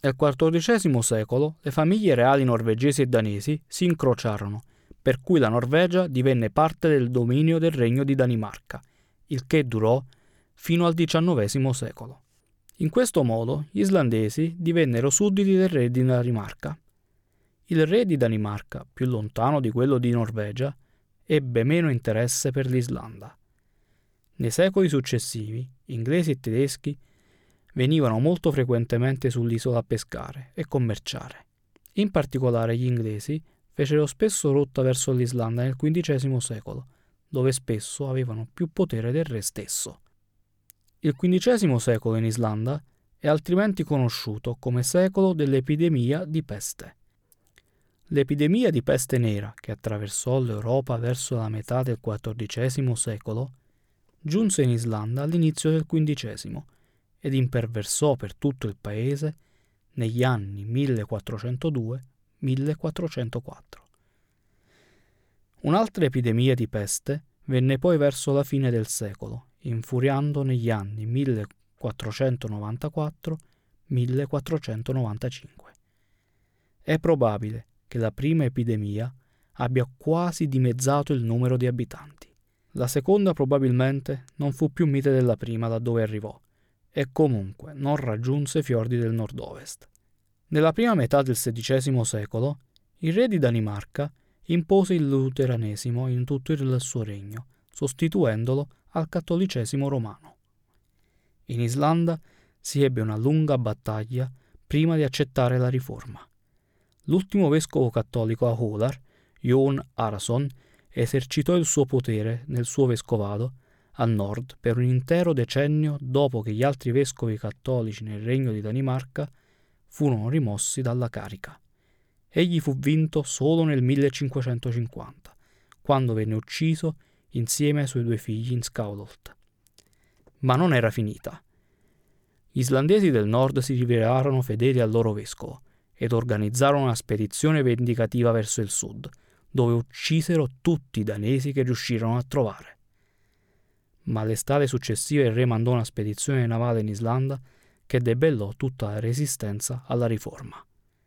Nel XIV secolo le famiglie reali norvegesi e danesi si incrociarono, per cui la Norvegia divenne parte del dominio del Regno di Danimarca, il che durò fino al XIX secolo. In questo modo gli islandesi divennero sudditi del re di Danimarca. Il re di Danimarca, più lontano di quello di Norvegia, ebbe meno interesse per l'Islanda. Nei secoli successivi, inglesi e tedeschi venivano molto frequentemente sull'isola a pescare e commerciare. In particolare gli inglesi fecero spesso rotta verso l'Islanda nel XV secolo, dove spesso avevano più potere del re stesso. Il XV secolo in Islanda è altrimenti conosciuto come secolo dell'epidemia di peste. L'epidemia di peste nera, che attraversò l'Europa verso la metà del XIV secolo, giunse in Islanda all'inizio del XV ed imperversò per tutto il paese negli anni 1402-1404. Un'altra epidemia di peste venne poi verso la fine del secolo, infuriando negli anni 1494-1495. È probabile che la prima epidemia abbia quasi dimezzato il numero di abitanti. La seconda probabilmente non fu più mite della prima da dove arrivò, e comunque non raggiunse i fiordi del nord-ovest. Nella prima metà del XVI secolo, il re di Danimarca impose il luteranesimo in tutto il suo regno, sostituendolo al cattolicesimo romano. In Islanda si ebbe una lunga battaglia prima di accettare la riforma. L'ultimo vescovo cattolico a Holar, Jón Arason, esercitò il suo potere nel suo vescovado a nord per un intero decennio dopo che gli altri vescovi cattolici nel regno di Danimarca furono rimossi dalla carica. Egli fu vinto solo nel 1550, quando venne ucciso insieme ai suoi due figli in Skálholt. Ma non era finita. Gli islandesi del nord si rivelarono fedeli al loro vescovo ed organizzarono una spedizione vendicativa verso il sud, dove uccisero tutti i danesi che riuscirono a trovare. Ma l'estate successiva il re mandò una spedizione navale in Islanda che debellò tutta la resistenza alla riforma.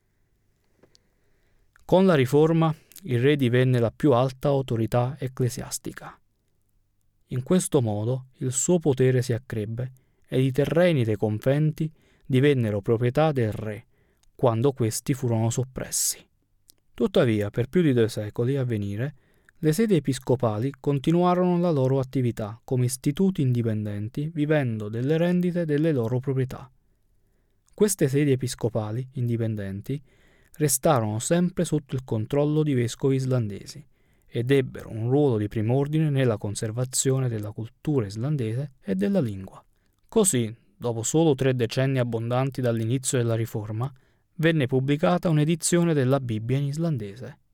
Con la riforma il re divenne la più alta autorità ecclesiastica. In questo modo il suo potere si accrebbe ed i terreni dei conventi divennero proprietà del re, quando questi furono soppressi. Tuttavia, per più di 2 secoli a venire, le sedi episcopali continuarono la loro attività come istituti indipendenti, vivendo delle rendite delle loro proprietà. Queste sedi episcopali indipendenti restarono sempre sotto il controllo di vescovi islandesi ed ebbero un ruolo di prim'ordine nella conservazione della cultura islandese e della lingua. Così, dopo solo 3 decenni abbondanti dall'inizio della riforma, venne pubblicata un'edizione della Bibbia in islandese.